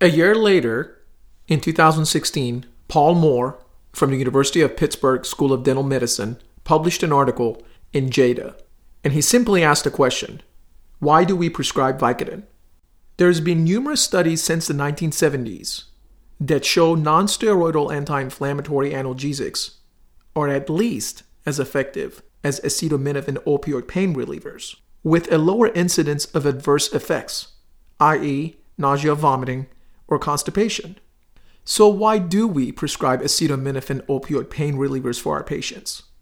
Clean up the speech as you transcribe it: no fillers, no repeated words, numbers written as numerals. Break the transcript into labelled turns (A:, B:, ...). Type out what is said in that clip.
A: A year later, in 2016, Paul Moore from the University of Pittsburgh School of Dental Medicine published an article in JADA, and he simply asked the question, why do we prescribe Vicodin? There's been numerous studies since the 1970s that show non-steroidal anti-inflammatory analgesics are at least as effective as acetaminophen opioid pain relievers, with a lower incidence of adverse effects, i.e. nausea, vomiting, or constipation. So why do we prescribe acetaminophen opioid pain relievers for our patients?